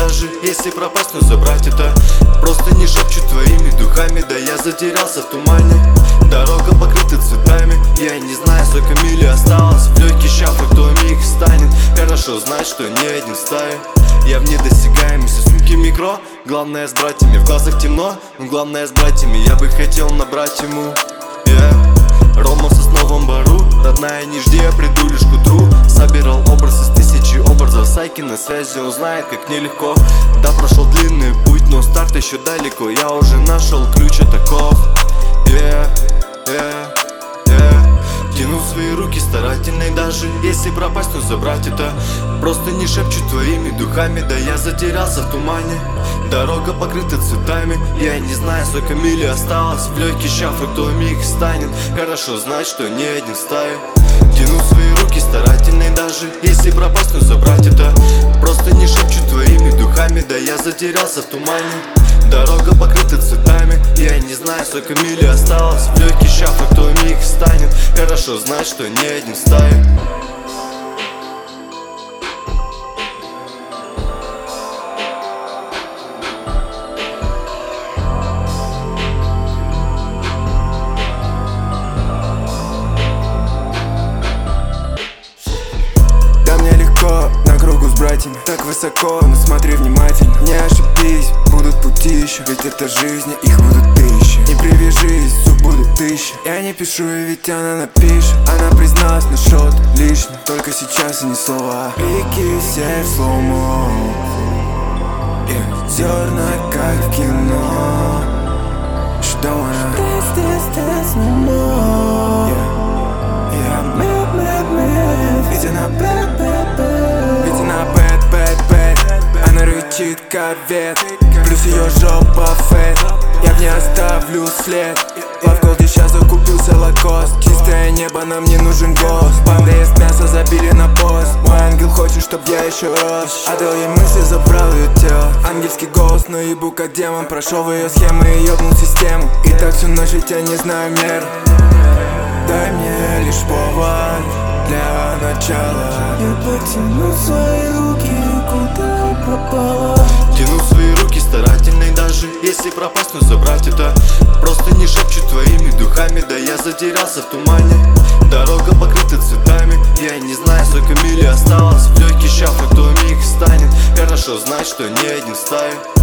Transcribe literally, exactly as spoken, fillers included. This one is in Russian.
даже если пропасть, но забрать это просто не шепчут твоими духами. Да я затерялся в тумане, дорога покрыта цветами. Я не знаю, сколько мили осталось в легкий шафры, кто миг станет. Хорошо знать, что не один в стае. Я в недосягаемости, сумки микро. Главное с братьями, в глазах темно, но главное с братьями. Я бы хотел набрать ему yeah. Рома в сосновом бару, родная, не жди, я приду лишь к утру. Собирал образ из тысячи образов, Сайки на связи, он знает, как нелегко. Да, прошел длинный путь, но старт еще далеко. Я уже нашел ключ от оков yeah, yeah, yeah. Тяну свои руки старательно, и даже если пропасть, но забрать это просто не шепчут твоими духами. Да я затерялся в тумане, дорога покрыта цветами. Я не знаю, сколько мили осталось в легкий шафры, кто миг станет. Хорошо знать, что не один в стае. Тяну свои руки старательно, и даже если пропасть, но забрать это просто не шепчут твоими духами. Да я затерялся в тумане, дорога покрыта цветами. Я не знаю, сколько мили осталось в легкий шафры, кто миг станет. Хорошо знать, что не один в стае. Так высоко, но смотри внимательно. Не ошибись, будут пути еще, ведь это жизнь, их будут тысячи. Не привяжись, все будут тысячи. Я не пишу, и ведь она напишет. Она призналась на шот лично, только сейчас и не слова. Пики все в слоумо, yeah. Зерна как в кино. Что она? This, this, this, no more. Yeah. Yeah. Мэп, мэп, мэп. Ведь она бэт, бэт, бэт. Ведь она бэт, бэт, бэт. Она рычит корвет, плюс ее жопа фэт. Я в ней оставлю след. В голде сейчас закупился лакост. Чистое небо, нам не нужен гост. Банда ест мясо, забили на пост. Мой ангел хочет, чтоб я еще рос. Отдал ей мысли, забрал ее тело. Ангельский голос, но ебу как демон. Прошел в ее схемы и ебнул систему. И так всю ночь, ведь я не знаю мер. Дай мне лишь повод для начала. Я потяну свои руки, куда пропала. Тяну свои руки старательно, и даже если пропасть, но забрать это просто не шепчут твоими духами. Да я затерялся в тумане, дорога покрыта цветами. Я не знаю, сколько мили осталось в легкий шафры, кто миг станет. Хорошо знать, что не один в стае.